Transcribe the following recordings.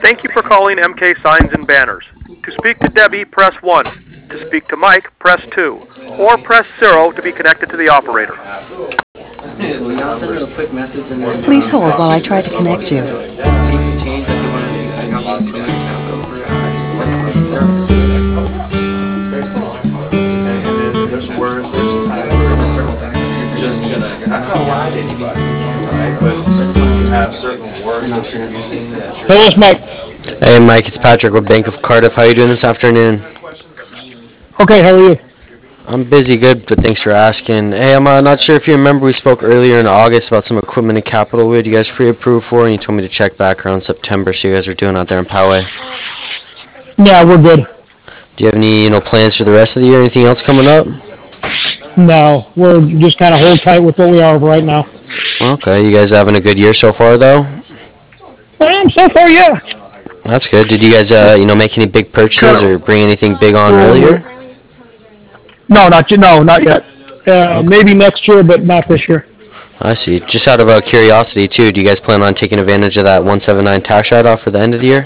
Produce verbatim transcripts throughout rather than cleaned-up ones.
Thank you for calling M K Signs and Banners. To speak to Debbie, press one. To speak to Mike, press two. Or press zero to be connected to the operator. Please hold while I try to connect you. Hello, it's Mike. Hey Mike, it's Patrick with Bank of Cardiff. How are you doing this afternoon? Okay, how are you? I'm busy, good, but thanks for asking. Hey, I'm uh, not sure if you remember, we spoke earlier in August about some equipment and capital we had you guys pre-approved for, and you told me to check back around September, so you guys are doing out there in Poway. Yeah, we're good. Do you have any, you know, plans for the rest of the year? Anything else coming up? No, we're just kind of hold tight with what we are right now. Okay, you guys having a good year so far, though? Um, so far, yeah. That's good. Did you guys, uh, you know, make any big purchases or bring anything big on earlier? No, not yet. No, not yet. Uh, Okay. Maybe next year, but not this year. I see. Just out of uh, curiosity, too, do you guys plan on taking advantage of that one seventy-nine tax write-off for the end of the year?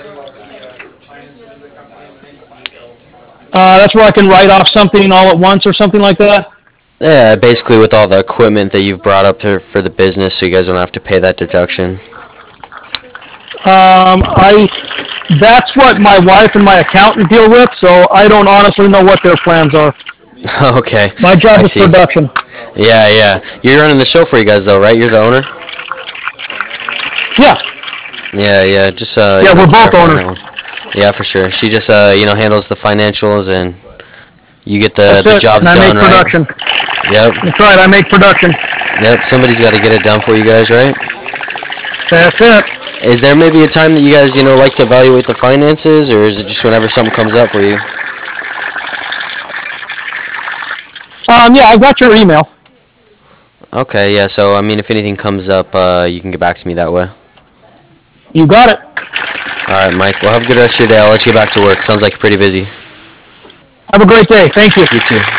Uh, that's where I can write off something all at once or something like that. Yeah, basically with all the equipment that you've brought up to, for the business, so you guys don't have to pay that deduction. Um, I, that's what my wife and my accountant deal with, so I don't honestly know what their plans are. Okay. My job I is see. production. Yeah, yeah. You're running the show for you guys, though, right? You're the owner? Yeah, Yeah, yeah. Just uh. Yeah, you know, we're both clarify owners. that one. Yeah, for sure. She just uh, you know, handles the financials, and you get the that's the it. jobs And I done, make right? production. Yep. That's right, I make production. Yep. Somebody's got to get it done for you guys, right? That's it. Is there maybe a time that you guys, you know, like to evaluate the finances, or is it just whenever something comes up for you? Um, yeah, I got your email. Okay, yeah. So I mean, if anything comes up, uh, you can get back to me that way. You got it. All right, Mike. Well, have a good rest of your day. I'll let you get back to work. Sounds like you're pretty busy. Have a great day. Thank you. You too.